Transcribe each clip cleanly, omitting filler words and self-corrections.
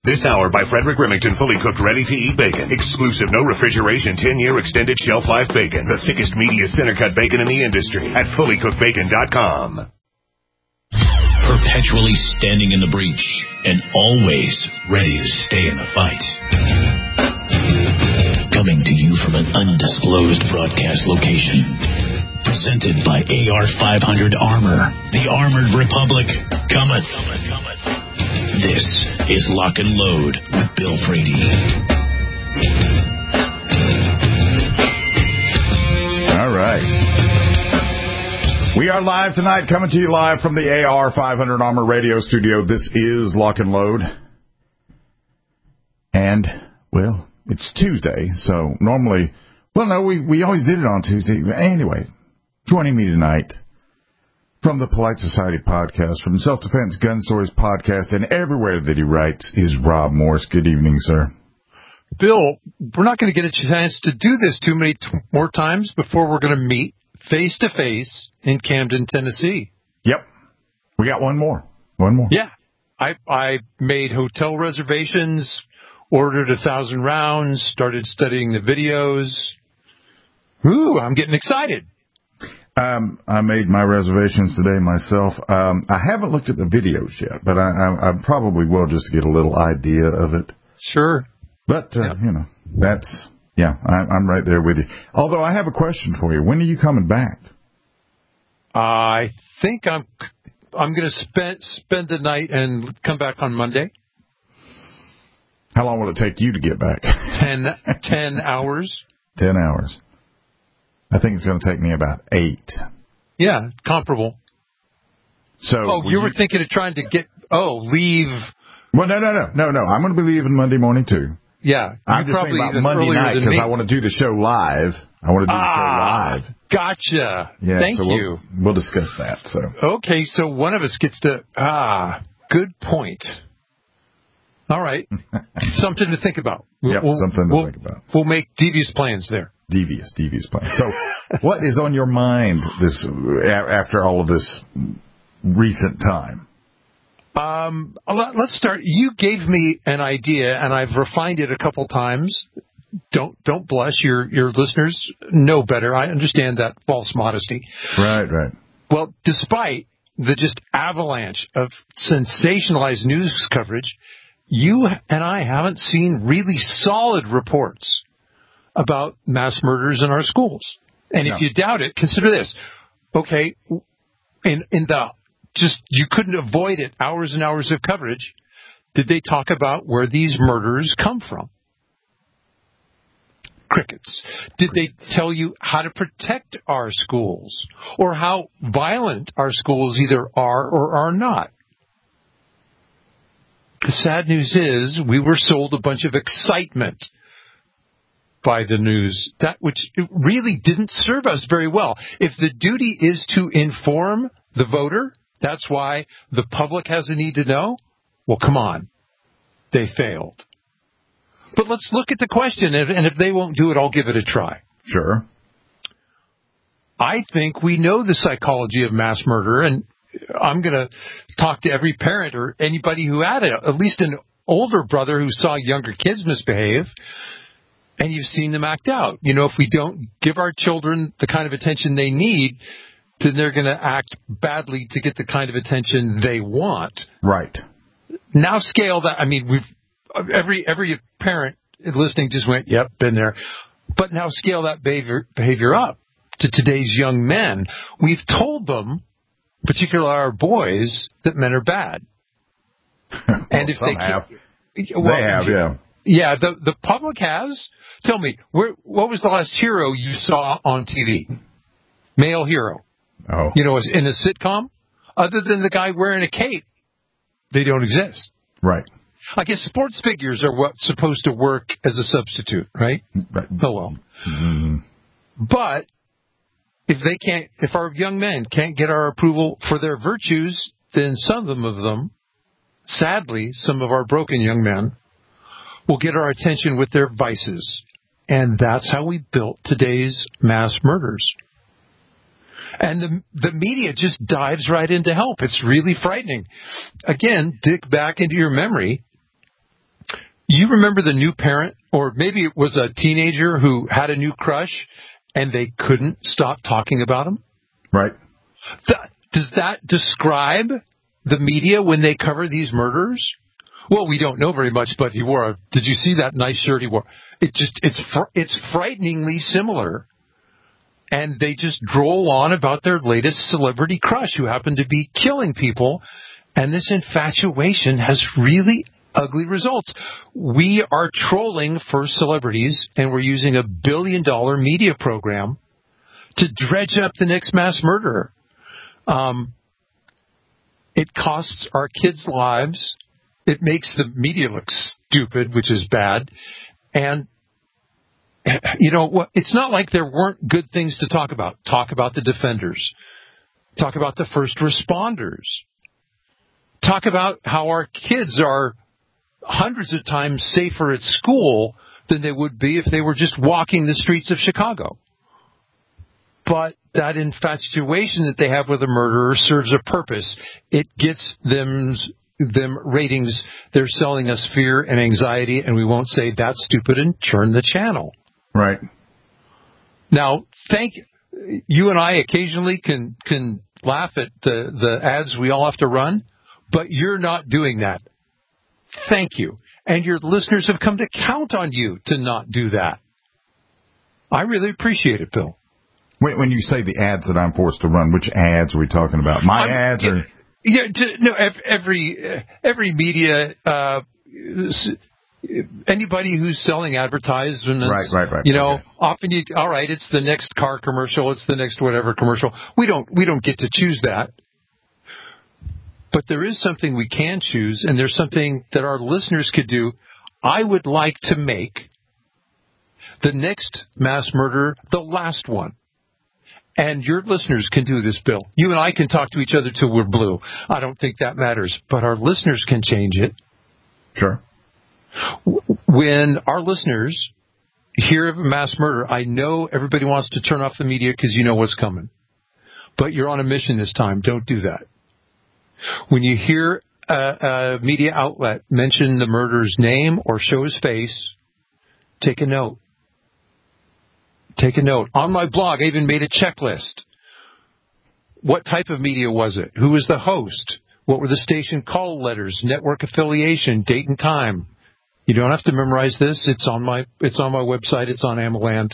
This hour by Frederick Remington, fully cooked, ready-to-eat bacon. Exclusive, no refrigeration, 10-year extended shelf life bacon. The thickest, meatiest center-cut bacon in the industry at fullycookedbacon.com. Perpetually standing in the breach and always ready to stay in the fight. Coming to you from an undisclosed broadcast location. Presented by AR-500 Armor. The Armored Republic cometh. This is Lock and Load with Bill Frady. All right. We are live tonight, coming to you live from the AR-500 Armor radio studio. This is Lock and Load. And, well, it's Tuesday, so normally... Well, no, we always did it on Tuesday. Anyway, joining me tonight... from the Polite Society podcast, from the Self-Defense Gun Stories podcast, and everywhere that he writes is Rob Morse. Good evening, sir. Bill, we're not going to get a chance to do this too many more times before we're going to meet face-to-face in Camden, Tennessee. Yep. We got one more. One more. Yeah. I made hotel reservations, ordered 1,000 rounds, started studying the videos. Ooh, I'm getting excited. I made my reservations today myself. I haven't looked at the videos yet, but I probably will just to get a little idea of it. Sure. But, you know, that's, I'm right there with you. Although I have a question for you. When are you coming back? I think I'm going to spend the night and come back on Monday. How long will it take you to get back? 10 hours. 10 hours. I think it's going to take me about 8. Yeah, comparable. So, you were thinking of trying to leave. Well, no. I'm going to be leaving Monday morning, too. Yeah. I'm just thinking about Monday night because I want to do the show live. Gotcha. Yeah, Thank you. We'll discuss that. So okay, so one of us gets to... good point. All right. Something to think about. Something to think about. We'll make devious plans there. Devious plan. So, what is on your mind after all of this recent time? Let's start. You gave me an idea, and I've refined it a couple times. Don't blush. Your listeners know better. I understand that false modesty. Right. Well, despite the just avalanche of sensationalized news coverage, you and I haven't seen really solid reports about mass murders in our schools. And if you doubt it, consider this. Okay, you couldn't avoid it, hours and hours of coverage. Did they talk about where these murders come from? Crickets. Did they tell you how to protect our schools or how violent our schools either are or are not? The sad news is we were sold a bunch of excitement by the news, that which really didn't serve us very well. If the duty is to inform the voter, that's why the public has a need to know. Well, come on. They failed. But let's look at the question, and if they won't do it, I'll give it a try. Sure. I think we know the psychology of mass murder, and I'm going to talk to every parent or anybody who had at least an older brother who saw younger kids misbehave. And you've seen them act out. You know, if we don't give our children the kind of attention they need, then they're going to act badly to get the kind of attention they want. Right. Now scale that. I mean, every parent listening just went, yep, been there. But now scale that behavior up to today's young men. We've told them, particularly our boys, that men are bad. And if they have. Yeah, the public has. Tell me, what was the last hero you saw on TV? Male hero. Oh. You know, in a sitcom? Other than the guy wearing a cape, they don't exist. Right. I guess sports figures are what's supposed to work as a substitute, right? Oh, well. Mm-hmm. But if our young men can't get our approval for their virtues, then some of them, sadly, some of our broken young men, will get our attention with their vices. And that's how we built today's mass murders. And the media just dives right in to help. It's really frightening. Again, dig back into your memory. you remember the new parent, or maybe it was a teenager who had a new crush and they couldn't stop talking about him? Right. Does that describe the media when they cover these murders? Well, we don't know very much, but did you see that nice shirt he wore? It's frighteningly similar. And they just droll on about their latest celebrity crush who happened to be killing people. And this infatuation has really ugly results. We are trolling for celebrities, and we're using $1 billion media program to dredge up the next mass murderer. It costs our kids' lives. It makes the media look stupid, which is bad. And, you know, it's not like there weren't good things to talk about. Talk about the defenders. Talk about the first responders. Talk about how our kids are hundreds of times safer at school than they would be if they were just walking the streets of Chicago. But that infatuation that they have with a murderer serves a purpose. It gets them ratings. They're selling us fear and anxiety, and we won't say that's stupid and turn the channel. Right. Now, you and I occasionally can laugh at the ads we all have to run, but you're not doing that. Thank you. And your listeners have come to count on you to not do that. I really appreciate it, Bill. When you say the ads that I'm forced to run, which ads are we talking about? My ads or? Yeah, no. Every media, anybody who's selling advertisements, right. You know, okay. Often all right, it's the next car commercial, it's the next whatever commercial. We don't get to choose that. But there is something we can choose, and there's something that our listeners could do. I would like to make the next mass murder the last one. And your listeners can do this, Bill. You and I can talk to each other till we're blue. I don't think that matters. But our listeners can change it. Sure. When our listeners hear of a mass murder, I know everybody wants to turn off the media because you know what's coming. But you're on a mission this time. Don't do that. When you hear a media outlet mention the murderer's name or show his face, take a note. Take a note. On my blog, I even made a checklist. What type of media was it? Who was the host? What were the station call letters, network affiliation, date and time? You don't have to memorize this. It's on my website. It's on AMLAND.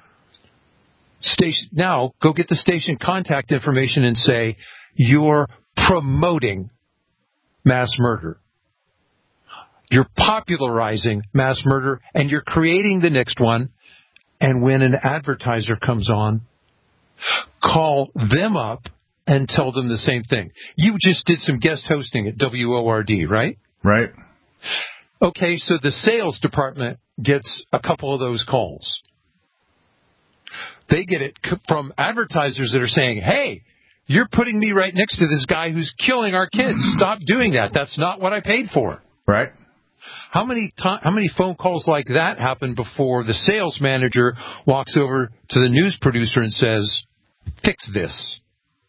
Now, go get the station contact information and say, you're promoting mass murder. You're popularizing mass murder, and you're creating the next one. And when an advertiser comes on, call them up and tell them the same thing. You just did some guest hosting at WORD, right? Right. Okay, so the sales department gets a couple of those calls. They get it from advertisers that are saying, hey, you're putting me right next to this guy who's killing our kids. Stop doing that. That's not what I paid for. Right. How many phone calls like that happen before the sales manager walks over to the news producer and says, fix this?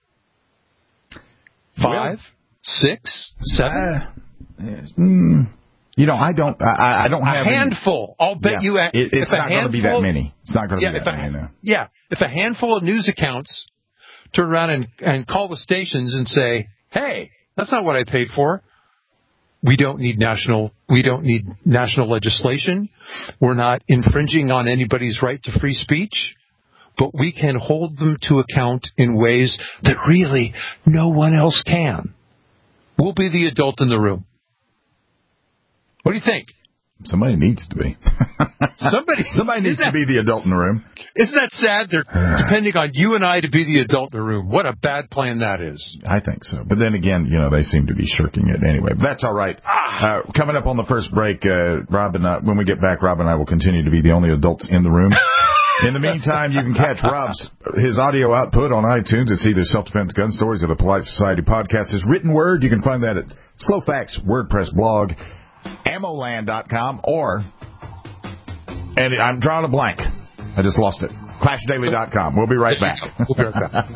5, 6, 7? You know, I don't have a handful. I'll bet you. It's not going to be that many. It's not going to be that many. No. Yeah, if a handful of news accounts turn around and call the stations and say, "Hey, that's not what I paid for." We don't need national legislation. We're not infringing on anybody's right to free speech, but we can hold them to account in ways that really no one else can. We'll be the adult in the room. What do you think? Somebody needs to be. Somebody needs to be the adult in the room. Isn't that sad? They're depending on you and I to be the adult in the room. What a bad plan that is. I think so. But then again, you know, they seem to be shirking it anyway. But that's all right. Coming up on the first break, when we get back, Rob and I will continue to be the only adults in the room. In the meantime, you can catch his audio output on iTunes. It's either Self-Defense Gun Stories or the Polite Society Podcast. His written word, you can find that at Slowfax WordPress blog, AMOLand.com, and I'm drawing a blank. I just lost it. ClashDaily.com. We'll be right back. We'll be right back.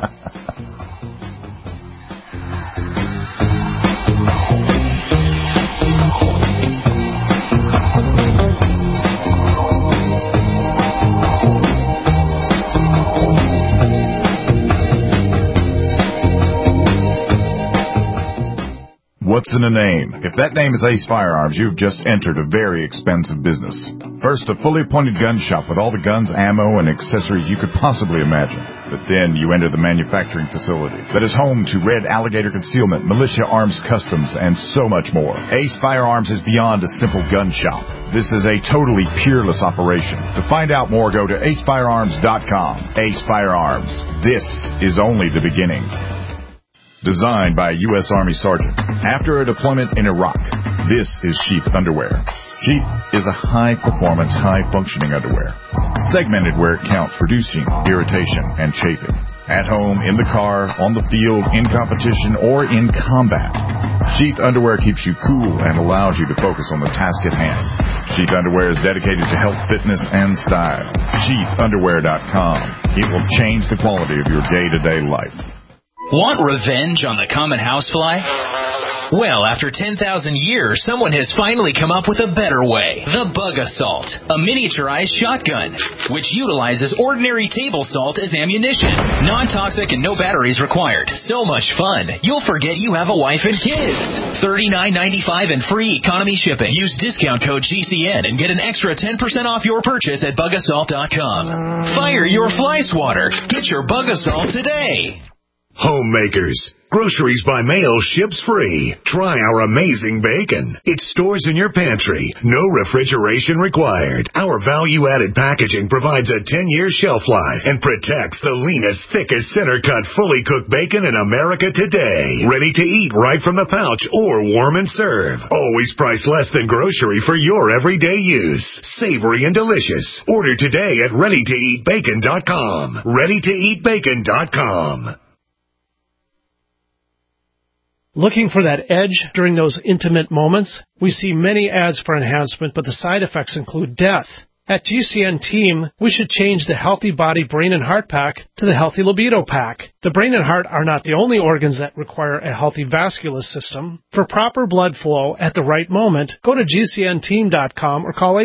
What's in a name? If that name is Ace Firearms, you've just entered a very expensive business. First, a fully appointed gun shop with all the guns, ammo, and accessories you could possibly imagine. But then you enter the manufacturing facility that is home to Red Alligator Concealment, Militia Arms Customs, and so much more. Ace Firearms is beyond a simple gun shop. This is a totally peerless operation. To find out more, go to acefirearms.com. Ace Firearms. This is only the beginning. Designed by a U.S. Army Sergeant. After a deployment in Iraq, this is Sheath Underwear. Sheath is a high-performance, high-functioning underwear. Segmented where it counts, reducing irritation and chafing. At home, in the car, on the field, in competition, or in combat. Sheath Underwear keeps you cool and allows you to focus on the task at hand. Sheath Underwear is dedicated to health, fitness, and style. SheathUnderwear.com. It will change the quality of your day-to-day life. Want revenge on the common housefly? Well, after 10,000 years, someone has finally come up with a better way. The Bug Assault, a miniaturized shotgun, which utilizes ordinary table salt as ammunition. Non-toxic and no batteries required. So much fun, you'll forget you have a wife and kids. $39.95 and free economy shipping. Use discount code GCN and get an extra 10% off your purchase at bugassault.com. Fire your fly swatter. Get your Bug Assault today. Homemakers. Groceries by mail ships free. Try our amazing bacon. It stores in your pantry. No refrigeration required. Our value-added packaging provides a 10-year shelf life and protects the leanest, thickest, center-cut, fully cooked bacon in America today. Ready to eat right from the pouch or warm and serve. Always priced less than grocery for your everyday use. Savory and delicious. Order today at ReadyToEatBacon.com. ReadyToEatBacon.com. Looking for that edge during those intimate moments? We see many ads for enhancement, but the side effects include death. At GCN Team, we should change the Healthy Body, Brain, and Heart Pack to the Healthy Libido Pack. The brain and heart are not the only organs that require a healthy vascular system. For proper blood flow at the right moment, go to GCNteam.com or call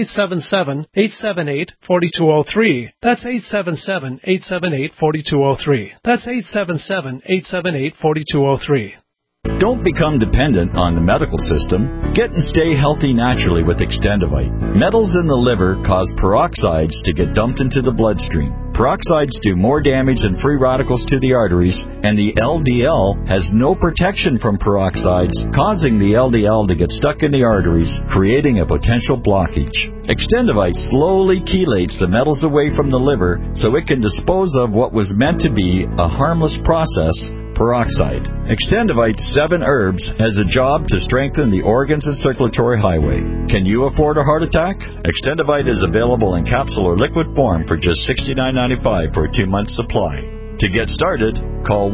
877-878-4203. That's 877-878-4203. That's 877-878-4203. Don't become dependent on the medical system. Get and stay healthy naturally with Extendivite. Metals in the liver cause peroxides to get dumped into the bloodstream. Peroxides do more damage than free radicals to the arteries, and the LDL has no protection from peroxides, causing the LDL to get stuck in the arteries, creating a potential blockage. Extendivite slowly chelates the metals away from the liver so it can dispose of what was meant to be a harmless process, peroxide. Extendivite's 7 herbs has a job to strengthen the organs and circulatory highway. Can you afford a heart attack? Extendivite is available in capsule or liquid form for just $69.95 for a 2-month supply. To get started, call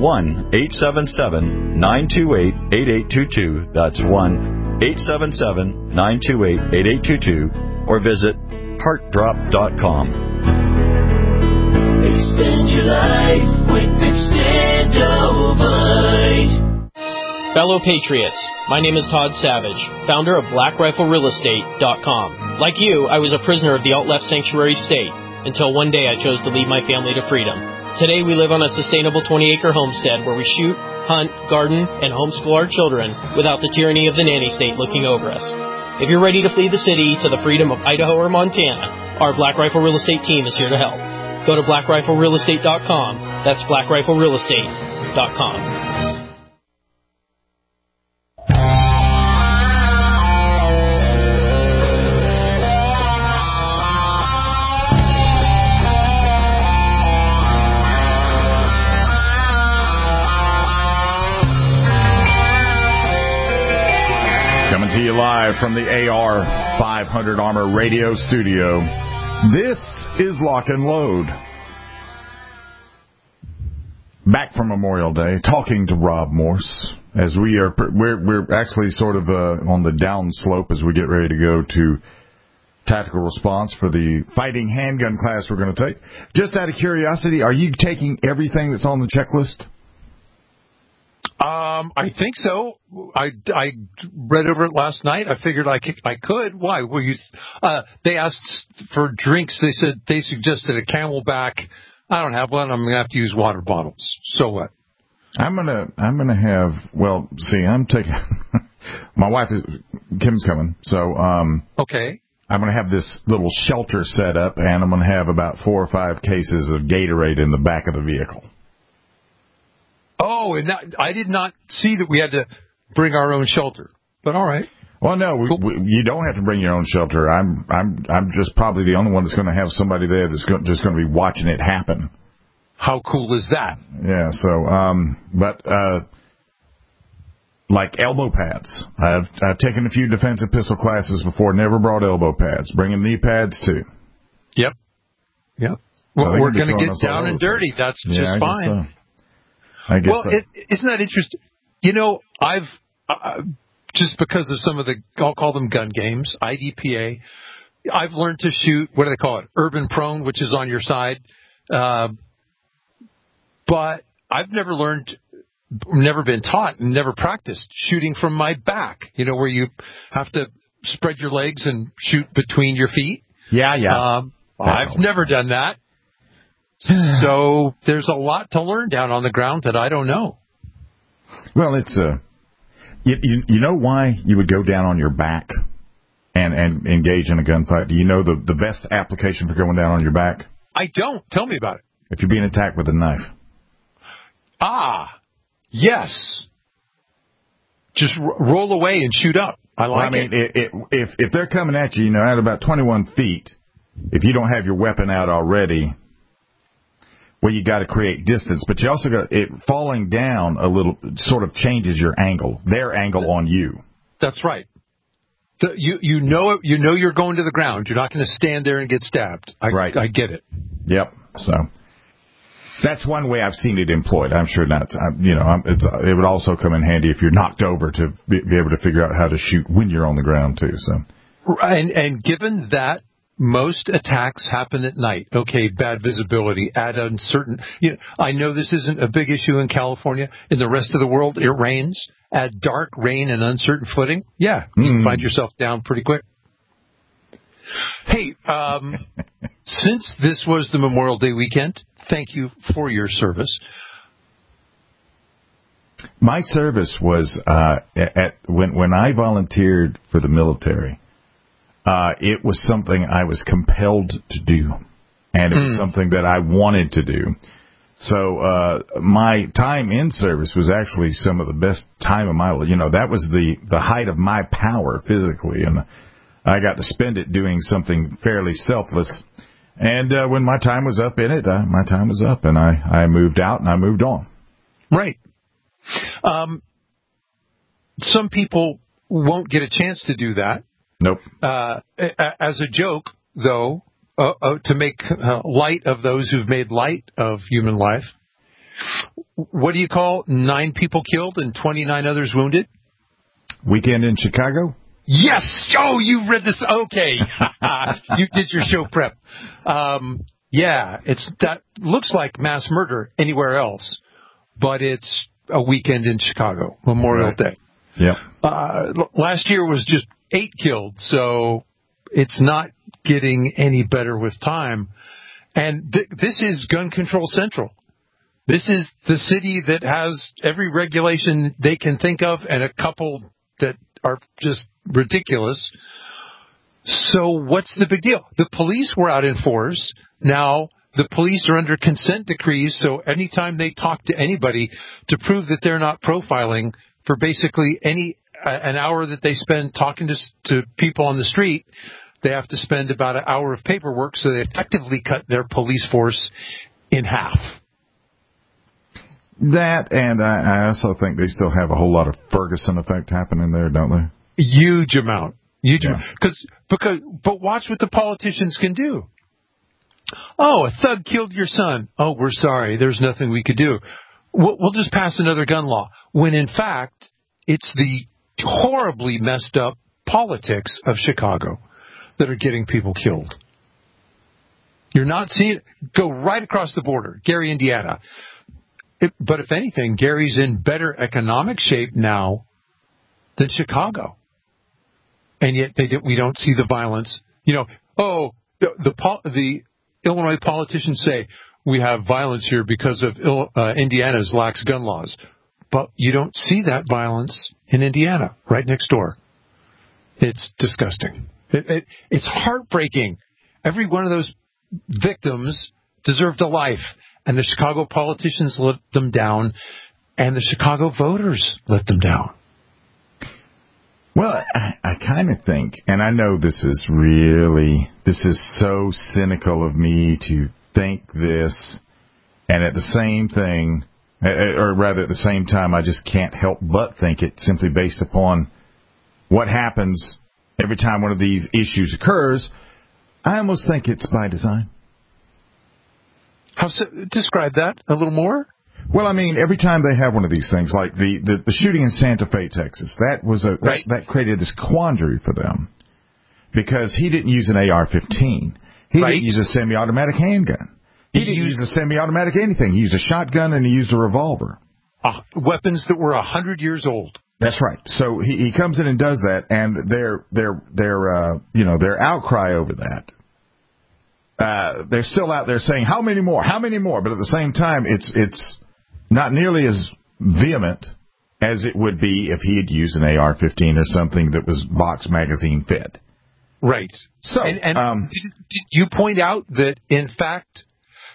1-877-928-8822. That's 1-877-928-8822 or visit heartdrop.com. Extend your life with Extendivite. Fellow Patriots, my name is Todd Savage, founder of BlackRifleRealEstate.com. Like you, I was a prisoner of the alt-left sanctuary state until one day I chose to lead my family to freedom. Today we live on a sustainable 20-acre homestead where we shoot, hunt, garden, and homeschool our children without the tyranny of the nanny state looking over us. If you're ready to flee the city to the freedom of Idaho or Montana, our Black Rifle Real Estate team is here to help. Go to BlackRifleRealEstate.com. That's BlackRifleRealEstate.com. Coming to you live from the AR 500 Armor Radio Studio. This is Lock and Load. Back from Memorial Day, talking to Rob Morse as we're actually sort of on the down slope as we get ready to go to tactical response for the fighting handgun class we're going to take. Just out of curiosity, are you taking everything that's on the checklist? I think so. I read over it last night. I figured I could. Why? Were you? They asked for drinks. They suggested a Camelback. I don't have one. I'm gonna have to use water bottles. So what? I'm gonna have. Well, see, I'm taking. My wife Kim's coming, so okay. I'm going to have this little shelter set up, and I'm going to have about 4 or 5 cases of Gatorade in the back of the vehicle. Oh, and I did not see that we had to bring our own shelter, but all right. Well, no, you don't have to bring your own shelter. I'm just probably the only one that's going to have somebody there that's just going to be watching it happen. How cool is that? Yeah. So, like elbow pads. I've taken a few defensive pistol classes before. Never brought elbow pads. Bringing knee pads too. Yep. Well, so we're going to get down and dirty. That's just fine. I guess so. Isn't that interesting? You know, I've just because of some of the, I'll call them gun games, IDPA, I've learned to shoot, what do they call it, urban prone, which is on your side. But I've never been taught and never practiced shooting from my back, you know, where you have to spread your legs and shoot between your feet. Yeah. I've never done that. So there's a lot to learn down on the ground that I don't know. Well, it's you know why you would go down on your back and engage in a gunfight? Do you know the best application for going down on your back? I don't. Tell me about it. If you're being attacked with a knife. Yes. Just roll away and shoot up. I mean, if they're coming at you, you know, at about 21 feet, if you don't have your weapon out already, well, you got to create distance. But you also got it falling down a little, sort of changes your angle, their angle on you. That's right. You know you're going to the ground. You're not going to stand there and get stabbed. Right. I get it. Yep. So that's one way I've seen it employed. I'm sure that's, it would also come in handy if you're knocked over to be able to figure out how to shoot when you're on the ground too. So, and given that most attacks happen at night, okay, bad visibility, at uncertain. I know this isn't a big issue in California. In the rest of the world, it rains. At dark, rain, and uncertain footing, you can find yourself down pretty quick. Hey, since this was the Memorial Day weekend, thank you for your service. My service was when I volunteered for the military. It was something I was compelled to do, and it was something that I wanted to do. So my time in service was actually some of the best time of my life. You know, that was the height of my power physically, and I got to spend it doing something fairly selfless. And when my time was up in it, my time was up, and I moved out and I moved on. Right. Some people won't get a chance to do that. Nope. As a joke, though, to make light of those who've made light of human life, what do you call 9 people killed and 29 others wounded? Weekend in Chicago? Yes! Oh, you read this. Okay. You did your show prep. Yeah, that looks like mass murder anywhere else, but it's a weekend in Chicago, Memorial Day. Yep. Last year was just 8 killed, so it's not getting any better with time. And this is Gun Control Central. This is the city that has every regulation they can think of and a couple that are just ridiculous. So what's the big deal? The police were out in force. Now the police are under consent decrees, so anytime they talk to anybody to prove that they're not profiling for basically an hour that they spend talking to people on the street, they have to spend about an hour of paperwork, so they effectively cut their police force in half. That, and I also think they still have a whole lot of Ferguson effect happening there, don't they? Huge amount. But watch what the politicians can do. Oh, a thug killed your son. Oh, we're sorry. There's nothing we could do. We'll just pass another gun law. When in fact, it's the horribly messed up politics of Chicago that are getting people killed. You're not seeing it go right across the border. Gary, Indiana. But if anything, Gary's in better economic shape now than Chicago. And yet we don't see the violence. You know, the Illinois politicians say we have violence here because of Indiana's lax gun laws. But you don't see that violence in Indiana, right next door. It's disgusting. It's heartbreaking. Every one of those victims deserved a life, and the Chicago politicians let them down, and the Chicago voters let them down. Well, I kind of think, and I know this is so cynical of me to think this, and at the same time, I just can't help but think it simply based upon what happens every time one of these issues occurs. I almost think it's by design. Describe that a little more. Well, I mean, every time they have one of these things, like the shooting in Santa Fe, Texas, that created this quandary for them because he didn't use an AR-15. He didn't use a semi-automatic handgun. He didn't use a semi-automatic anything. He used a shotgun and he used a revolver. Weapons that were 100 years old. That's right. So he comes in and does that, and their outcry over that. They're still out there saying, how many more? How many more? But at the same time, it's not nearly as vehement as it would be if he had used an AR-15 or something that was box magazine fed. Right. So, did you point out that, in fact,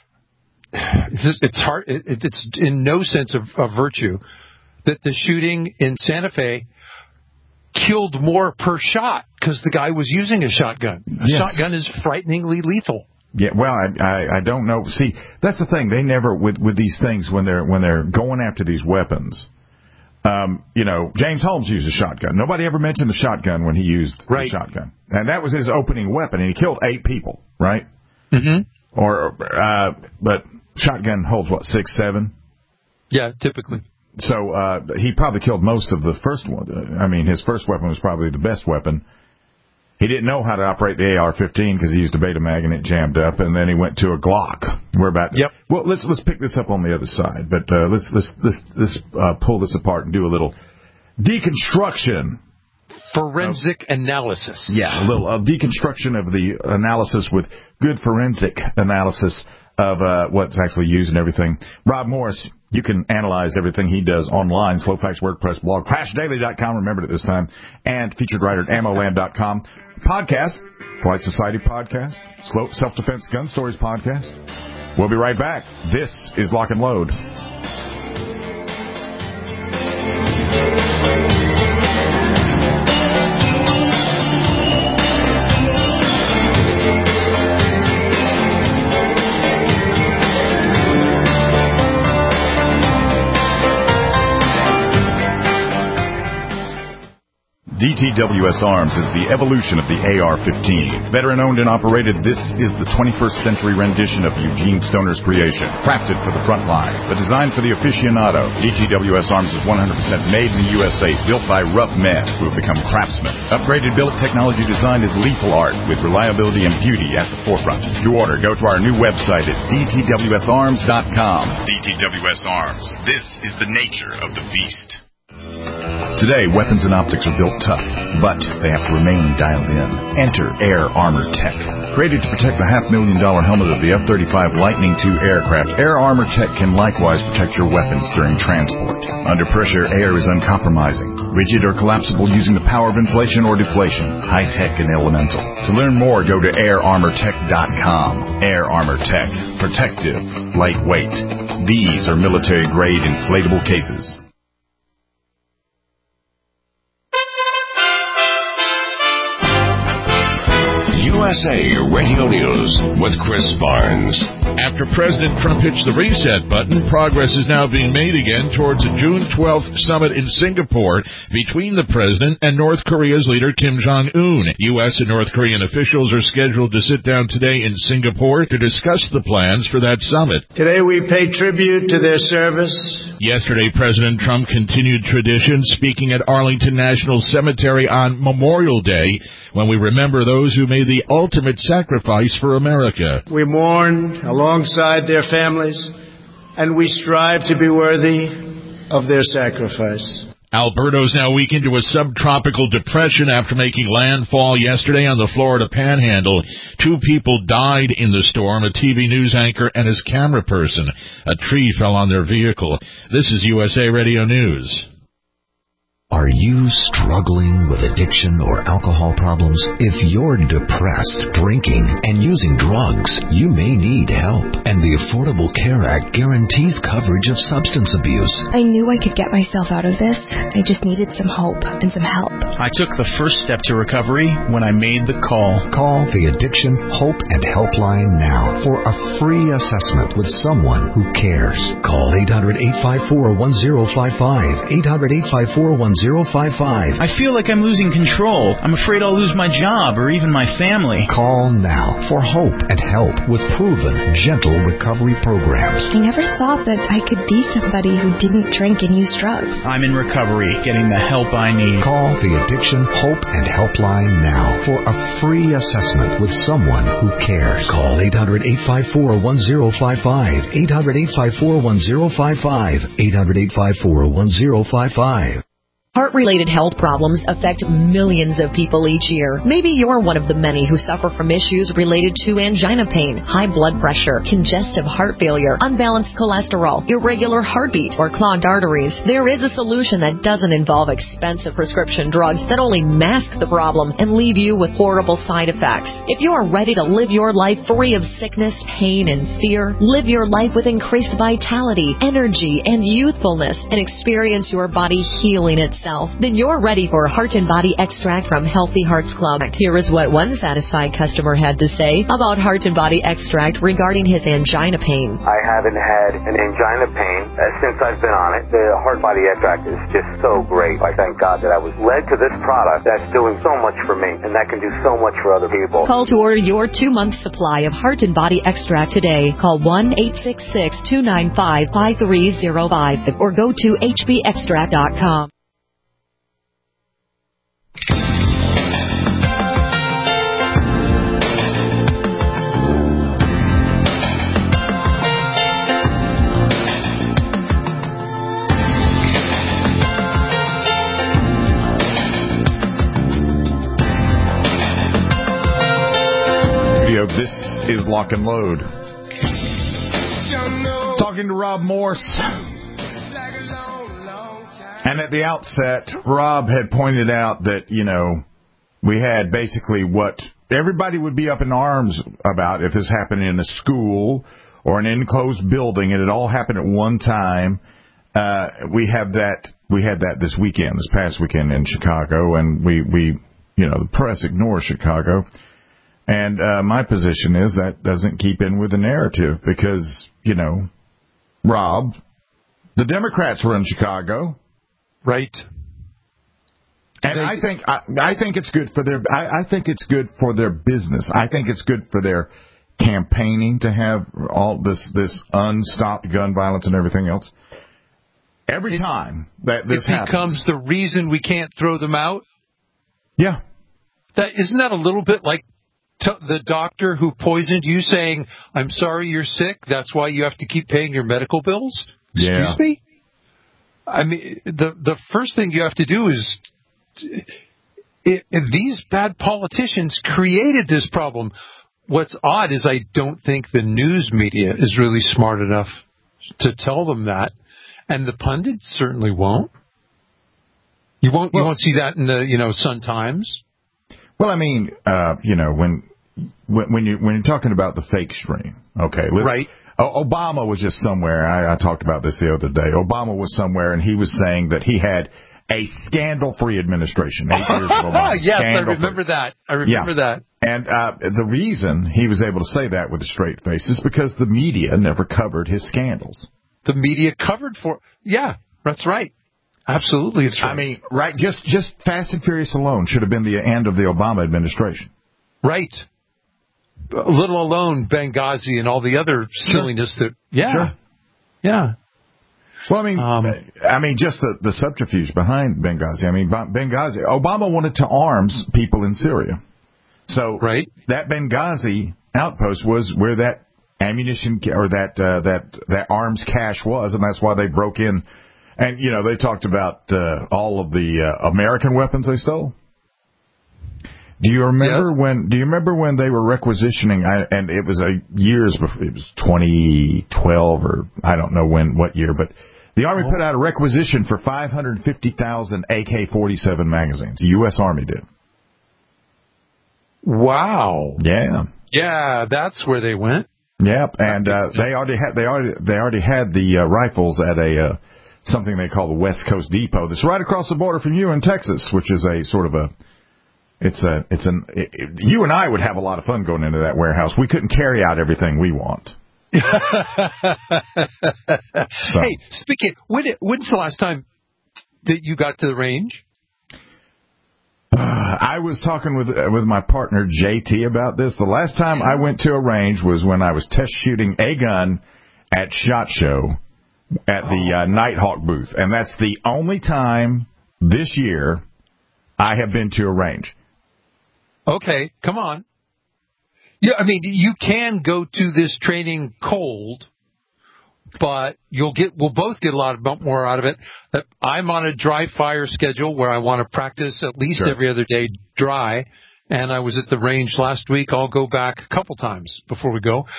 it's hard. It's in no sense of virtue that the shooting in Santa Fe killed more per shot because the guy was using a shotgun. Shotgun is frighteningly lethal. Yeah, well, I don't know. See, that's the thing. They never with these things when they're going after these weapons. James Holmes used a shotgun. Nobody ever mentioned the shotgun when he used the shotgun, and that was his opening weapon. And he killed 8 people, right? Mm-hmm. But shotgun holds what, 6, 7? Yeah, typically. So he probably killed most of the first one. I mean, his first weapon was probably the best weapon. He didn't know how to operate the AR-15 because he used a Betamax and it jammed up, and then he went to a Glock. We're about to, well, let's pick this up on the other side, but let's pull this apart and do a little deconstruction. Forensic analysis. Yeah, a little deconstruction of the analysis with good forensic analysis of what's actually used and everything. Rob Morris, you can analyze everything he does online, Slowfacts WordPress blog, ClashDaily.com, remembered at this time, and featured writer at AmmoLand.com. Podcast, Polite Society Podcast, Self-Defense Gun Stories Podcast. We'll be right back. This is Lock and Load. DTWS Arms is the evolution of the AR-15. Veteran-owned and operated, this is the 21st century rendition of Eugene Stoner's creation. Crafted for the front line, but designed for the aficionado. DTWS Arms is 100% made in the USA, built by rough men who have become craftsmen. Upgraded billet technology design is lethal art, with reliability and beauty at the forefront. To order, go to our new website at dtwsarms.com. DTWS Arms. This is the nature of the beast. Today, weapons and optics are built tough, but they have to remain dialed in. Enter Air Armor Tech. Created to protect the $500,000 helmet of the F-35 Lightning II aircraft, Air Armor Tech can likewise protect your weapons during transport. Under pressure, air is uncompromising, rigid or collapsible using the power of inflation or deflation, high-tech and elemental. To learn more, go to airarmortech.com. Air Armor Tech. Protective. Lightweight. These are military-grade inflatable cases. USA Radio News with Chris Barnes. After President Trump hits the reset button, progress is now being made again towards a June 12th summit in Singapore between the president and North Korea's leader Kim Jong-un. U.S. and North Korean officials are scheduled to sit down today in Singapore to discuss the plans for that summit. Today we pay tribute to their service. Yesterday, President Trump continued tradition, speaking at Arlington National Cemetery on Memorial Day, when we remember those who made the ultimate sacrifice for America. We mourn alongside their families, and we strive to be worthy of their sacrifice. Alberto's now weak into a subtropical depression after making landfall yesterday on the Florida Panhandle. 2 people died in the storm, a TV news anchor and his camera person. A tree fell on their vehicle. This is USA Radio News. Are you struggling with addiction or alcohol problems? If you're depressed, drinking, and using drugs, you may need help. And the Affordable Care Act guarantees coverage of substance abuse. I knew I could get myself out of this. I just needed some hope and some help. I took the first step to recovery when I made the call. Call the Addiction Hope and Helpline now for a free assessment with someone who cares. Call 800-854-1055. 800-854-1055. I feel like I'm losing control. I'm afraid I'll lose my job or even my family. Call now for hope and help with proven, gentle recovery programs. I never thought that I could be somebody who didn't drink and use drugs. I'm in recovery, getting the help I need. Call the Addiction Hope and Helpline now for a free assessment with someone who cares. Call 800-854-1055. 800-854-1055. 800-854-1055. Heart-related health problems affect millions of people each year. Maybe you're one of the many who suffer from issues related to angina pain, high blood pressure, congestive heart failure, unbalanced cholesterol, irregular heartbeat, or clogged arteries. There is a solution that doesn't involve expensive prescription drugs that only mask the problem and leave you with horrible side effects. If you are ready to live your life free of sickness, pain, and fear, live your life with increased vitality, energy, and youthfulness, and experience your body healing itself, then you're ready for Heart and Body Extract from Healthy Hearts Club. Here is what one satisfied customer had to say about Heart and Body Extract regarding his angina pain. I haven't had an angina pain since I've been on it. The Heart Body Extract is just so great. I thank God that I was led to this product that's doing so much for me, and that can do so much for other people. Call to order your 2-month supply of Heart and Body Extract today. Call 1-866-295-5305 or go to hbextract.com. This is Lock and Load. Talking to Rob Morse. And at the outset, Rob had pointed out that, we had basically what everybody would be up in arms about if this happened in a school or an enclosed building, and it all happened at one time. We had that this weekend, this past weekend in Chicago, and we the press ignores Chicago. And my position is that doesn't keep in with the narrative because, Rob, the Democrats were in Chicago. Right. And I think it's good for their I think it's good for their business. I think it's good for their campaigning to have all this unstopped gun violence and everything else. Every time that this happens, becomes the reason we can't throw them out. Yeah. Isn't that a little bit like the doctor who poisoned you saying, I'm sorry you're sick, that's why you have to keep paying your medical bills? Excuse me? I mean, the first thing you have to do is, these bad politicians created this problem. What's odd is I don't think the news media is really smart enough to tell them that, and the pundits certainly won't. You won't see that in the Sun-Times. Well, I mean, when you're talking about the fake stream, okay, right? Obama was just somewhere. I talked about this the other day. Obama was somewhere, and he was saying that he had a scandal-free administration. 8 years of Obama. Yes, I remember that. That. And the reason he was able to say that with a straight face is because the media never covered his scandals. The media covered for... Yeah, that's right. Absolutely, it's right. I mean, right, just Fast and Furious alone should have been the end of the Obama administration. Right. Little alone Benghazi and all the other silliness that... Yeah. Sure. Yeah. Well, I mean, just the subterfuge behind Benghazi. I mean, Benghazi, Obama wanted to arms people in Syria. So that Benghazi outpost was where that ammunition or that arms cache was, and that's why they broke in. And, they talked about all of the American weapons they stole. Do you remember when they were requisitioning, and it was years before, it was 2012 or I don't know what year, but The Army put out a requisition for 550,000 AK-47 magazines. The U.S. Army did. Wow. Yeah. Yeah, that's where they went. Yep, and they already had the rifles at a something they call the West Coast Depot. That's right across the border from you in Texas, which is a sort of a. You and I would have a lot of fun going into that warehouse. We couldn't carry out everything we want. Hey, speaking, when's the last time that you got to the range? I was talking with my partner JT about this. The last time I went to a range was when I was test shooting a gun at SHOT Show at the Nighthawk booth, and that's the only time this year I have been to a range. Okay, come on. Yeah, I mean, you can go to this training cold, but we'll both get a lot more out of it. I'm on a dry fire schedule where I want to practice at least every other day dry, and I was at the range last week. I'll go back a couple times before we go.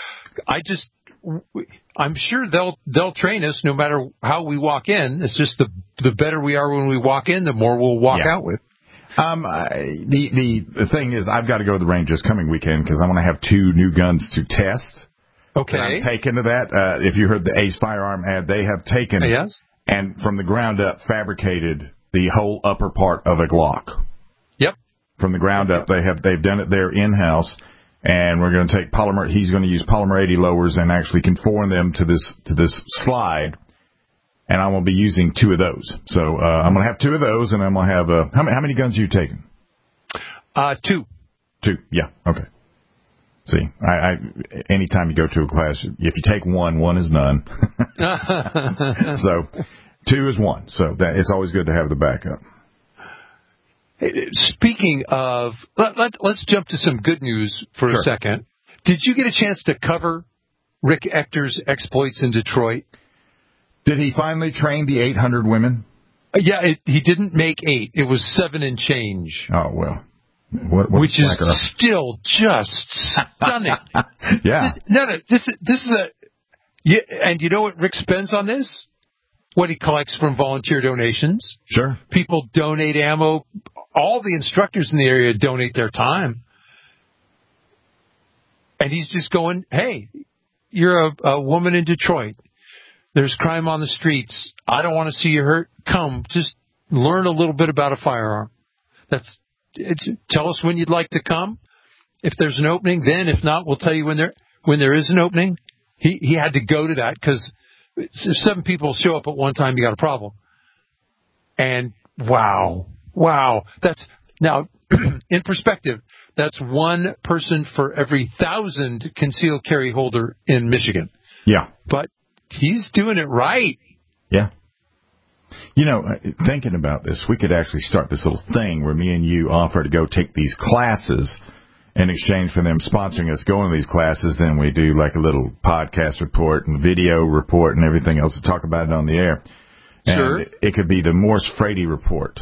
I'm sure they'll train us no matter how we walk in. It's just the better we are when we walk in, the more we'll walk out with. The thing is, I've got to go to the range this coming weekend because I'm going to have 2 new guns to test. Okay. And I'm taken to that. If you heard the Ace Firearm ad, they have taken and from the ground up fabricated the whole upper part of a Glock. Yep. From the ground up, they've done it there in-house, and we're going to take polymer. He's going to use polymer 80 lowers and actually conform them to this slide. And I'm going to be using 2 of those. So I'm going to have 2 of those, and I'm going to have how many guns are you taking? 2. 2, yeah, okay. See, anytime you go to a class, if you take one is none. So 2 is 1. So it's always good to have the backup. Speaking of, let's jump to some good news for a second. Did you get a chance to cover Rick Ector's exploits in Detroit? Did he finally train the 800 women? Yeah, he didn't make 8. It was 7 and change. Oh, well. Which is still just stunning. Yeah. This is and you know what Rick spends on this? What he collects from volunteer donations. Sure. People donate ammo. All the instructors in the area donate their time. And he's just going, hey, you're a woman in Detroit. There's crime on the streets. I don't want to see you hurt. Come, just learn a little bit about a firearm. Tell us when you'd like to come. If there's an opening, then. If not, we'll tell you when there is an opening. He had to go to that because if 7 people show up at one time, you got a problem. And wow. That's now in perspective. That's 1 person for every 1,000 concealed carry holder in Michigan. Yeah, but he's doing it right. Yeah. You know, thinking about this, we could actually start this little thing where me and you offer to go take these classes in exchange for them sponsoring us going to these classes. Then we do like a little podcast report and video report and everything else to talk about it on the air. And sure. It could be the Morse Frady report.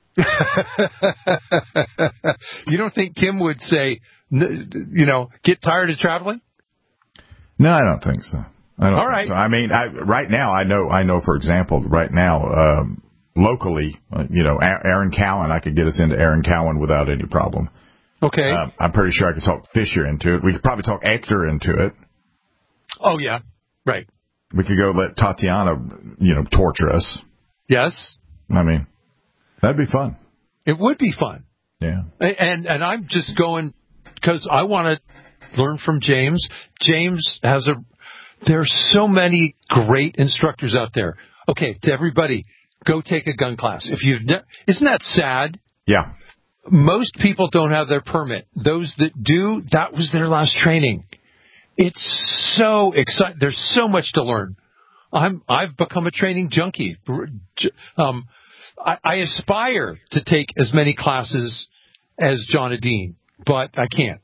You don't think Kim would say, get tired of traveling? No, I don't think so. All right. So. I mean, right now, I know, for example, right now, locally, Aaron Cowan, I could get us into Aaron Cowan without any problem. Okay. I'm pretty sure I could talk Fisher into it. We could probably talk Ector into it. Oh, yeah. Right. We could go let Tatiana, torture us. Yes. I mean, that'd be fun. It would be fun. Yeah. And I'm just going because I want to learn from James. James there's so many great instructors out there. Okay, to everybody, go take a gun class. Isn't that sad? Yeah. Most people don't have their permit. Those that do, that was their last training. It's so exciting. There's so much to learn. I've become a training junkie. I aspire to take as many classes as John Adine, but I can't.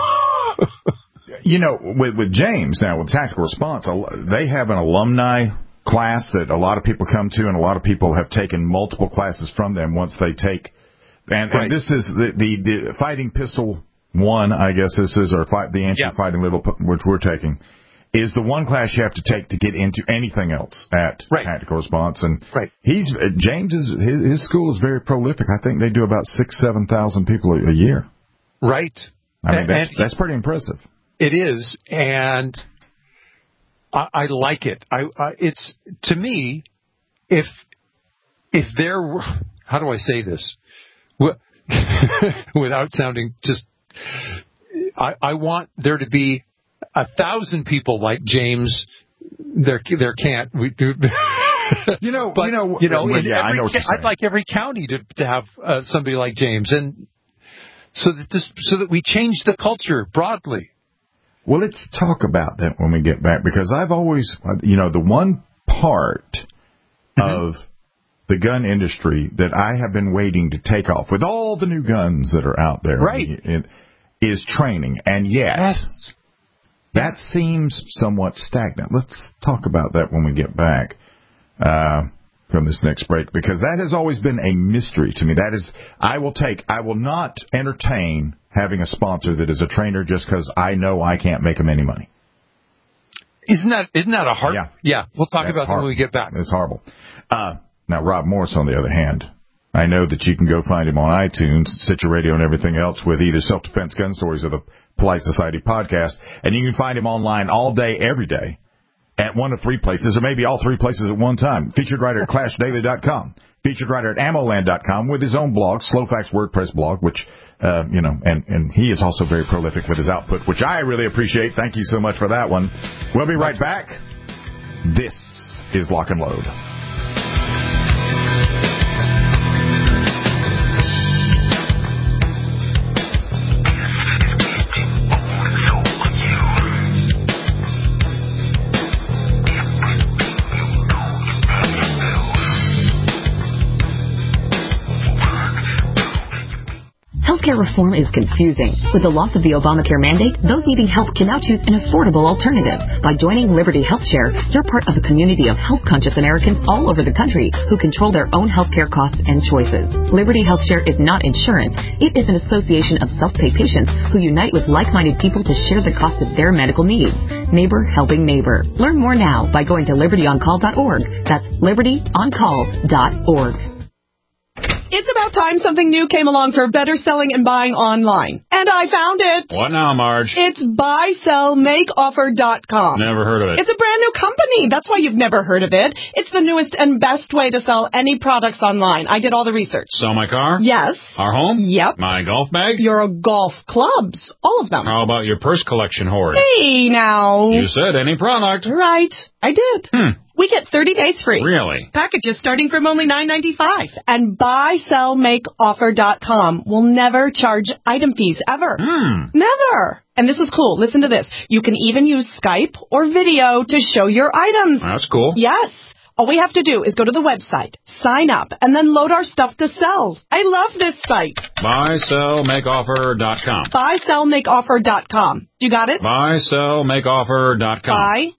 With James now, with Tactical Response, they have an alumni class that a lot of people come to, and a lot of people have taken multiple classes from them once they take. And this is the Fighting Pistol 1, I guess this is, or the Anti-Fighting Little, which we're taking. is the one class you have to take to get into anything else at Tactical Response. And his school is very prolific. I think they do about 6,000-7,000 people a year. Right. I mean, that's pretty impressive. It is, and I like it. It's, to me, if there were, how do I say this without sounding just, I want there to be 1,000 people like James. There can't. I'd like every county to have somebody like James, and so that we change the culture broadly. Well, let's talk about that when we get back, because I've always, the one part of the gun industry that I have been waiting to take off with all the new guns that are out there, is training, and yes. That seems somewhat stagnant. Let's talk about that when we get back from this next break, because that has always been a mystery to me. I will not entertain having a sponsor that is a trainer just because I know I can't make them any money. Isn't that a hard? Yeah. We'll talk about that when we get back. It's horrible. Now, Rob Morris, on the other hand, I know that you can go find him on iTunes, Stitcher Radio, and everything else with either Self-Defense Gun Stories or the Polite Society podcast, and you can find him online all day, every day, at one of three places, or maybe all three places at one time. Featured writer at ClashDaily.com, featured writer at AmmoLand.com with his own blog, Slowfax WordPress blog, which, and he is also very prolific with his output, which I really appreciate. Thank you so much for that one. We'll be right back. This is Lock and Load. Healthcare reform is confusing. With the loss of the Obamacare mandate, those needing help can now choose an affordable alternative. By joining Liberty HealthShare, you're part of a community of health-conscious Americans all over the country who control their own healthcare costs and choices. Liberty HealthShare is not insurance. It is an association of self-pay patients who unite with like-minded people to share the cost of their medical needs. Neighbor helping neighbor. Learn more now by going to libertyoncall.org. That's libertyoncall.org. It's about time something new came along for better selling and buying online. And I found it. What now, Marge? It's buysellmakeoffer.com. Never heard of it. It's a brand new company. That's why you've never heard of it. It's the newest and best way to sell any products online. I did all the research. Sell my car? Yes. Our home? Yep. My golf bag? Your golf clubs. All of them. How about your purse collection hoard? Hey, now. You said any product. Right. I did. We get 30 days free. Really? Packages starting from only $9.95. And buysellmakeoffer.com will never charge item fees ever. Never. And this is cool. Listen to this. You can even use Skype or video to show your items. That's cool. Yes. All we have to do is go to the website, sign up, and then load our stuff to sell. I love this site. Buysellmakeoffer.com. Buysellmakeoffer.com. You got it? Buysellmakeoffer.com.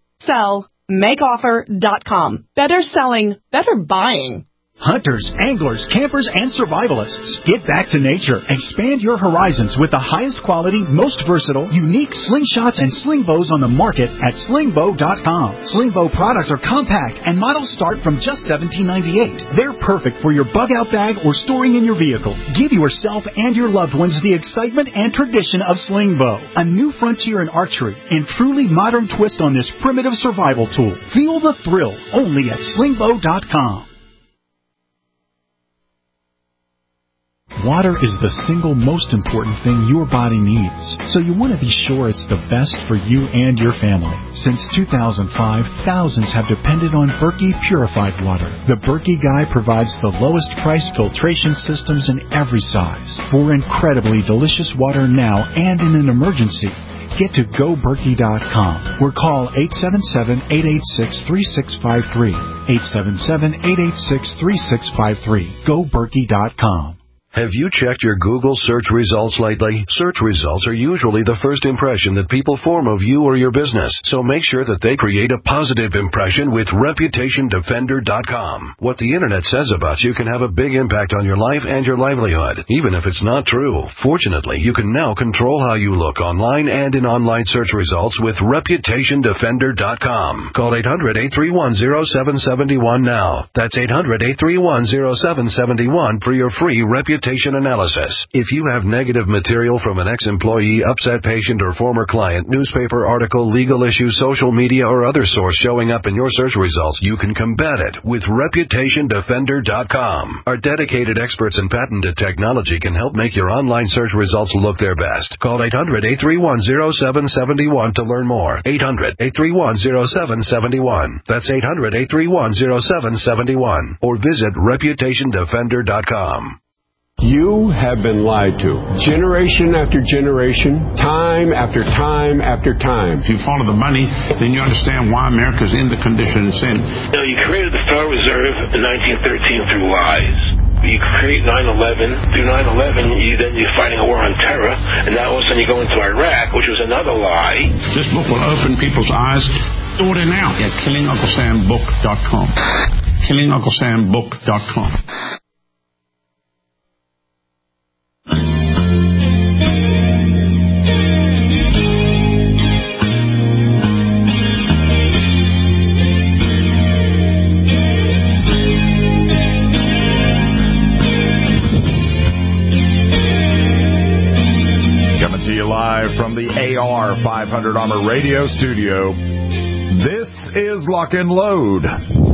Buysellmakeoffer.com. Better selling, better buying. Hunters, anglers, campers, and survivalists. Get back to nature. Expand your horizons with the highest quality, most versatile, unique slingshots and sling bows on the market at slingbow.com. Slingbow products are compact and models start from just $17.98. They're perfect for your bug-out bag or storing in your vehicle. Give yourself and your loved ones the excitement and tradition of Slingbow, a new frontier in archery and truly modern twist on this primitive survival tool. Feel the thrill only at slingbow.com. Water is the single most important thing your body needs, so you want to be sure it's the best for you and your family. Since 2005, thousands have depended on Berkey purified water. The Berkey Guy provides the lowest price filtration systems in every size. For incredibly delicious water now and in an emergency, get to GoBerkey.com or call 877-886-3653. 877-886-3653. GoBerkey.com. Have you checked your Google search results lately? Search results are usually the first impression that people form of you or your business, so make sure that they create a positive impression with ReputationDefender.com. What the internet says about you can have a big impact on your life and your livelihood, even if it's not true. Fortunately, you can now control how you look online and in online search results with ReputationDefender.com. Call 800-831-0771 now. That's 800-831-0771 for your free reputation analysis. If you have negative material from an ex-employee, upset patient, or former client, newspaper article, legal issue, social media, or other source showing up in your search results, you can combat it with ReputationDefender.com. Our dedicated experts and patented technology can help make your online search results look their best. Call 800-831-0771 to learn more. 800-831-0771. That's 800-831-0771. Or visit ReputationDefender.com. You have been lied to. Generation after generation, time after time after time. If you follow the money, then you understand why America's in the condition it's in. You created the Federal Reserve in 1913 through lies. You create 9/11. Through 9/11, you're fighting a war on terror, and now all of a sudden you go into Iraq, which was another lie. This book will open people's eyes. Order now at KillingUncleSamBook.com. KillingUncleSamBook.com. To you live from the AR 500 Armor Radio Studio. This is Lock and Load.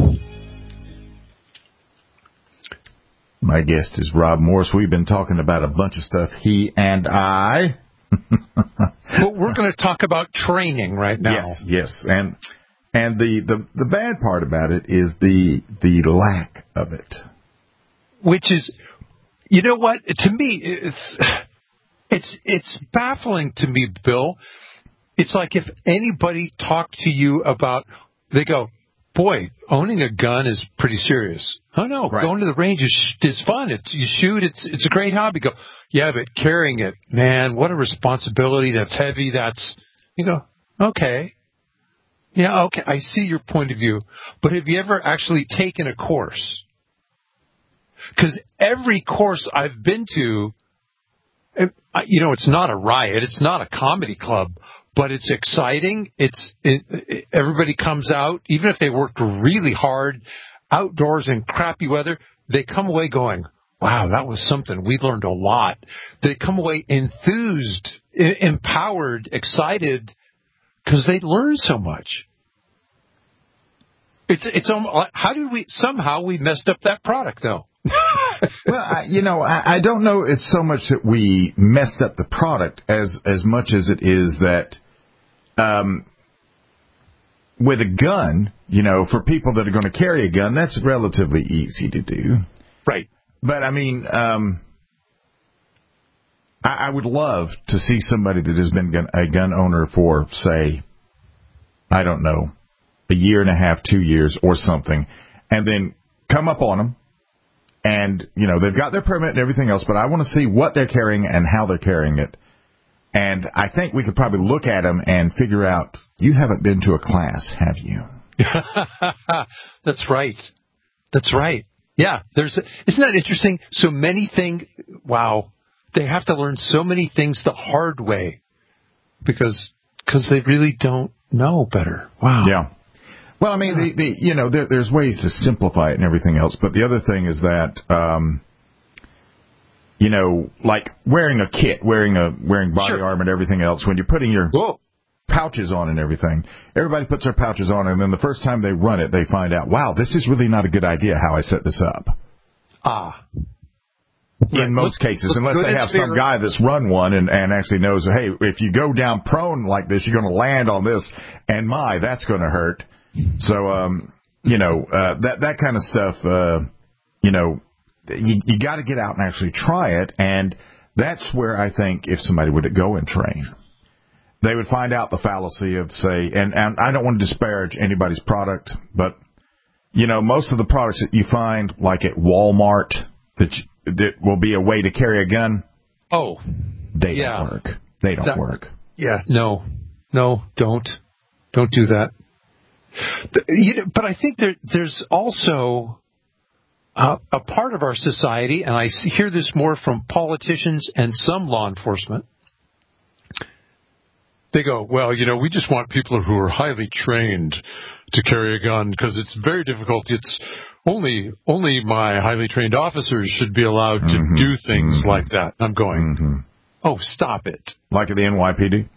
My guest is Rob Morse. We've been talking about a bunch of stuff, he and I. But we're going to talk about training right now. Yes. And the bad part about it is the lack of it. Which is, you know what, to me, It's baffling to me, Bill. It's like if anybody talked to you about, they go, boy, owning a gun is pretty serious. Oh, no, right. Going to the range is fun. You shoot, it's a great hobby. Go, yeah, but carrying it, man, what a responsibility. That's heavy. You go, okay. Yeah, okay, I see your point of view. But have you ever actually taken a course? Because every course I've been to, it's not a riot. It's not a comedy club, but it's exciting. Everybody comes out, even if they worked really hard outdoors in crappy weather, they come away going, wow, that was something. We learned a lot. They come away enthused, empowered, excited because they learned so much. It's how did we messed up that product though? Well, I don't know it's so much that we messed up the product as much as it is that with a gun, for people that are going to carry a gun, that's relatively easy to do. Right. But, I mean, I would love to see somebody that has been a gun owner for, say, I don't know, a year and a half, 2 years or something, and then come up on them. And, they've got their permit and everything else, but I want to see what they're carrying and how they're carrying it. And I think we could probably look at them and figure out, you haven't been to a class, have you? That's right. Yeah. Isn't that interesting? So many things, wow, they have to learn so many things the hard way because they really don't know better. Wow. Yeah. Well, I mean, there's ways to simplify it and everything else, but the other thing is that, like wearing a kit, wearing body armor and everything else, when you're putting your pouches on and everything, everybody puts their pouches on, and then the first time they run it, they find out, wow, this is really not a good idea how I set this up. In most cases, unless they have some guy that's run one and actually knows, hey, if you go down prone like this, you're going to land on this, and that's going to hurt. So, that kind of stuff, you got to get out and actually try it. And that's where I think if somebody would go and train, they would find out the fallacy of, say, and I don't want to disparage anybody's product, but, most of the products that you find, like at Walmart, that will be a way to carry a gun. Oh, they don't work. They don't work. Yeah, no, don't do that. But I think there's also a part of our society, and I hear this more from politicians and some law enforcement. They go, well, we just want people who are highly trained to carry a gun because it's very difficult. It's only my highly trained officers should be allowed to do things like that. I'm going, oh, stop it. Like at the NYPD?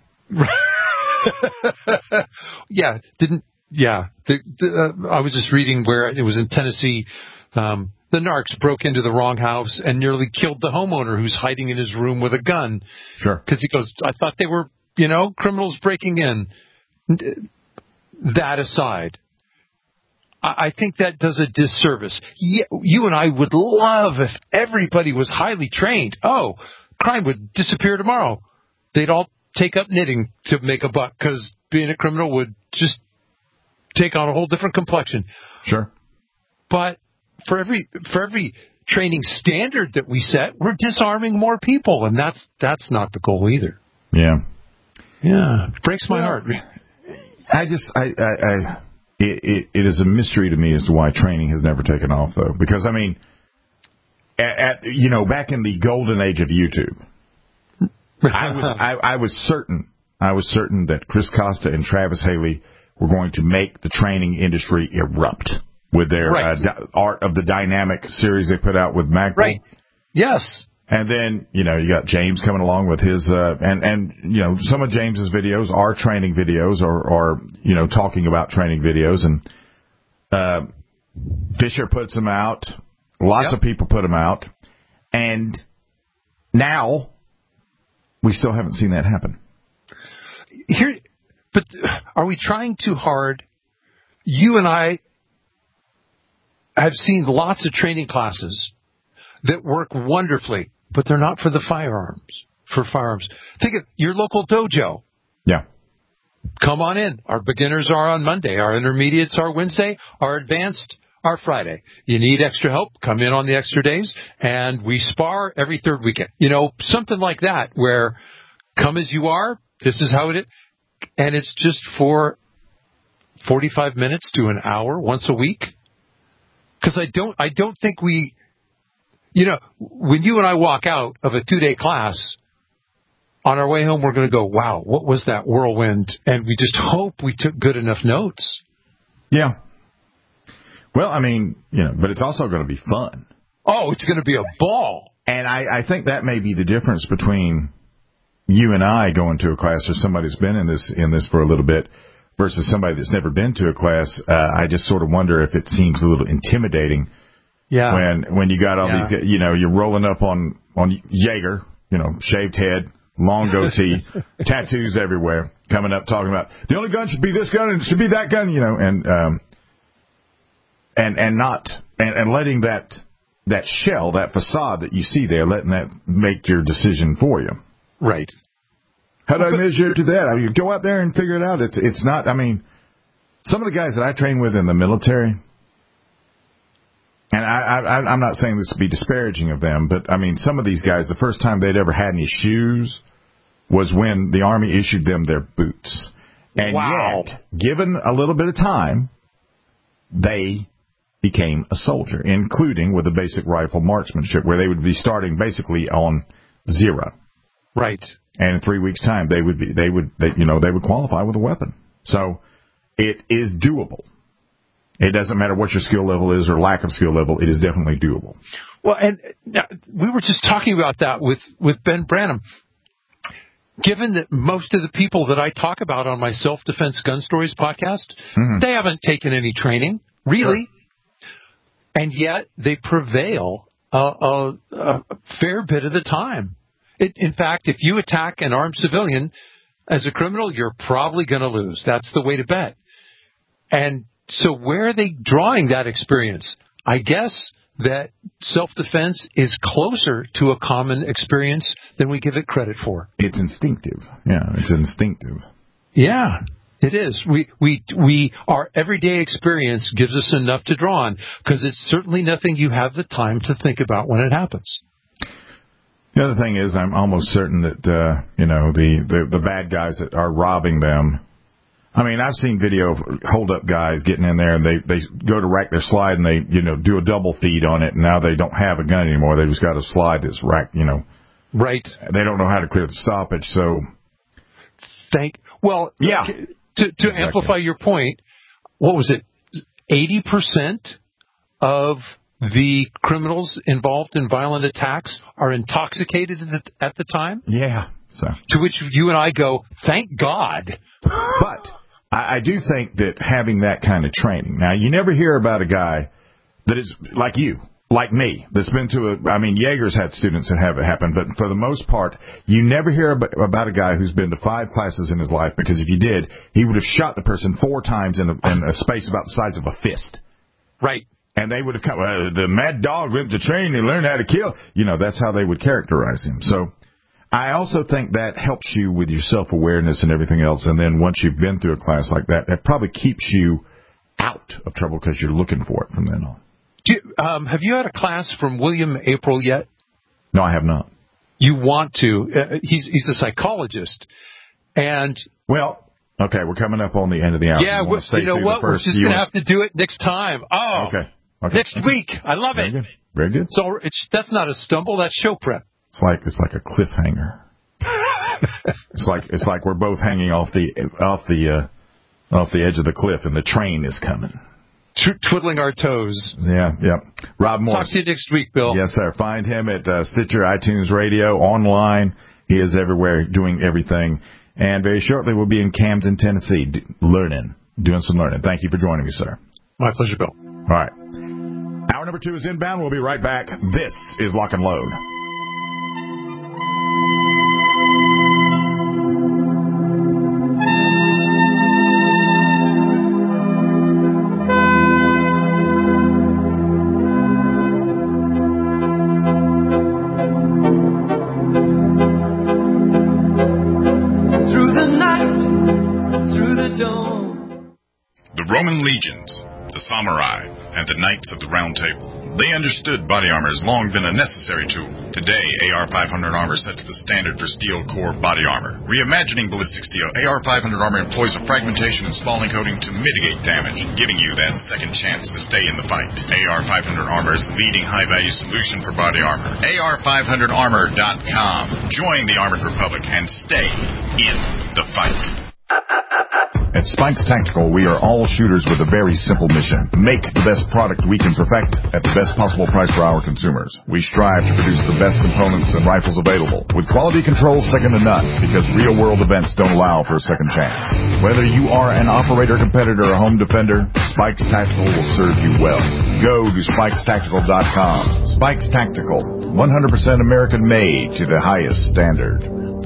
I was just reading where it was in Tennessee. The narcs broke into the wrong house and nearly killed the homeowner who's hiding in his room with a gun. Sure. Because he goes, I thought they were, criminals breaking in. That aside, I think that does a disservice. You and I would love if everybody was highly trained. Oh, crime would disappear tomorrow. They'd all take up knitting to make a buck because being a criminal would just take on a whole different complexion. Sure. But for every training standard that we set, we're disarming more people, and that's not the goal either. Yeah. Yeah. It breaks my heart. It is a mystery to me as to why training has never taken off, though. Because, I mean, back in the golden age of YouTube, I was certain that Chris Costa and Travis Haley were going to make the training industry erupt with their Art of the Dynamic series they put out with Magpul. Right. Yes. And then, you got James coming along with his, and some of James's videos are training videos or talking about training videos. And Fisher puts them out. Lots of people put them out. And now we still haven't seen that happen. But are we trying too hard? You and I have seen lots of training classes that work wonderfully, but they're not for firearms. Think of your local dojo. Yeah. Come on in. Our beginners are on Monday. Our intermediates are Wednesday. Our advanced are Friday. You need extra help? Come in on the extra days. And we spar every third weekend. Something like that where come as you are. This is how it is. And it's just for 45 minutes to an hour once a week. Because I don't think we, when you and I walk out of a 2-day class, on our way home, we're going to go, wow, what was that whirlwind? And we just hope we took good enough notes. Yeah. Well, I mean, but it's also going to be fun. Oh, it's going to be a ball. And I think that may be the difference between you and I going to a class or somebody that's been in this for a little bit versus somebody that's never been to a class. I just sort of wonder if it seems a little intimidating. Yeah. When you got all these, you're rolling up on Jaeger, shaved head, long goatee, tattoos everywhere, coming up talking about the only gun should be this gun and it should be that gun, and letting that shell, that facade that you see there, letting that make your decision for you. Right. How do I measure to that? I mean, go out there and figure it out. It's not, I mean, some of the guys that I train with in the military, and I'm not saying this to be disparaging of them, but I mean, some of these guys, the first time they'd ever had any shoes was when the Army issued them their boots. And yet, given a little bit of time, they became a soldier, including with a basic rifle marksmanship, where they would be starting basically on zero. Right. And in 3 weeks' time, they would qualify with a weapon. So it is doable. It doesn't matter what your skill level is or lack of skill level. It is definitely doable. Well, and we were just talking about that with Ben Branham. Given that most of the people that I talk about on my Self-Defense Gun Stories podcast, they haven't taken any training, really. Sure. And yet they prevail a fair bit of the time. In fact, if you attack an armed civilian as a criminal, you're probably going to lose. That's the way to bet. And so where are they drawing that experience? I guess that self-defense is closer to a common experience than we give it credit for. It's instinctive. Yeah, it's instinctive. Yeah. It is. Our everyday experience gives us enough to draw on, because it's certainly nothing you have the time to think about when it happens. The other thing is, I'm almost certain that, the bad guys that are robbing them, I mean, I've seen video of hold-up guys getting in there, and they go to rack their slide, and they, do a double feed on it, and now they don't have a gun anymore. They just got a slide that's racked, Right. They don't know how to clear the stoppage, so. Yeah. To exactly. Amplify your point, what was it? 80% of the criminals involved in violent attacks are intoxicated at the time? Yeah. So. To which you and I go, thank God. But I do think that having that kind of training. Now, you never hear about a guy that is like you, like me, that's been to Jaeger's had students that have it happen, but for the most part, you never hear about a guy who's been to 5 classes in his life, because if he did, he would have shot the person 4 times in a space about the size of a fist. Right. And they would have come, the mad dog went to train and learned how to kill. That's how they would characterize him. So I also think that helps you with your self-awareness and everything else. And then once you've been through a class like that, that probably keeps you out of trouble because you're looking for it from then on. Have you had a class from William April yet? No, I have not. You want to. He's a psychologist. And well, okay, we're coming up on the end of the hour. Yeah, you know what? We're just going to have to do it next time. Oh, okay. Next week. I love it. Good. Very good. So that's not a stumble. That's show prep. It's like a cliffhanger. it's like we're both hanging off the edge of the cliff, and the train is coming. Twiddling our toes. Yeah. Rob Morris. Talk to you next week, Bill. Yes, sir. Find him at Stitcher, iTunes Radio, online. He is everywhere, doing everything. And very shortly, we'll be in Camden, Tennessee, doing some learning. Thank you for joining me, sir. My pleasure, Bill. All right. Hour number 2 is inbound. We'll be right back. This is Lock and Load. Roman legions, the samurai, and the knights of the Round Table. They understood body armor has long been a necessary tool. Today, AR-500 armor sets the standard for steel core body armor. Reimagining ballistic steel, AR-500 armor employs a fragmentation and spalling coating to mitigate damage, giving you that second chance to stay in the fight. AR-500 armor is the leading high-value solution for body armor. AR500armor.com. Join the Armored Republic and stay in the fight. At Spikes Tactical, we are all shooters with a very simple mission. Make the best product we can perfect at the best possible price for our consumers. We strive to produce the best components and rifles available, with quality control second to none, because real-world events don't allow for a second chance. Whether you are an operator, competitor, or home defender, Spikes Tactical will serve you well. Go to SpikesTactical.com. Spikes Tactical, 100% American-made to the highest standard.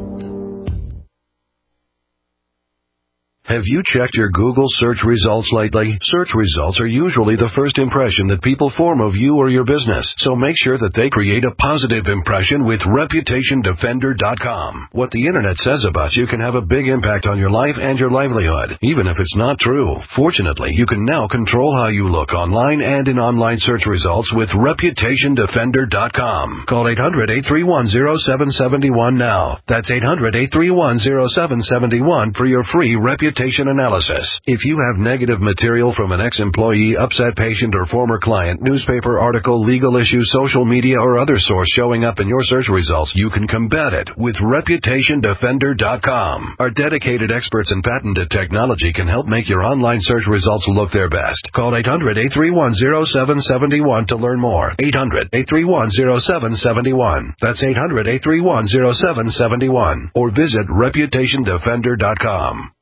Have you checked your Google search results lately? Search results are usually the first impression that people form of you or your business, so make sure that they create a positive impression with ReputationDefender.com. What the internet says about you can have a big impact on your life and your livelihood, even if it's not true. Fortunately, you can now control how you look online and in online search results with ReputationDefender.com. Call 800-831-0771 now. That's 800-831-0771 for your free reputation analysis. If you have negative material from an ex-employee, upset patient, or former client, newspaper article, legal issue, social media, or other source showing up in your search results, you can combat it with ReputationDefender.com. Our dedicated experts in patented technology can help make your online search results look their best. Call 800-831-0771 to learn more. 800-831-0771. That's 800-831-0771. Or visit ReputationDefender.com.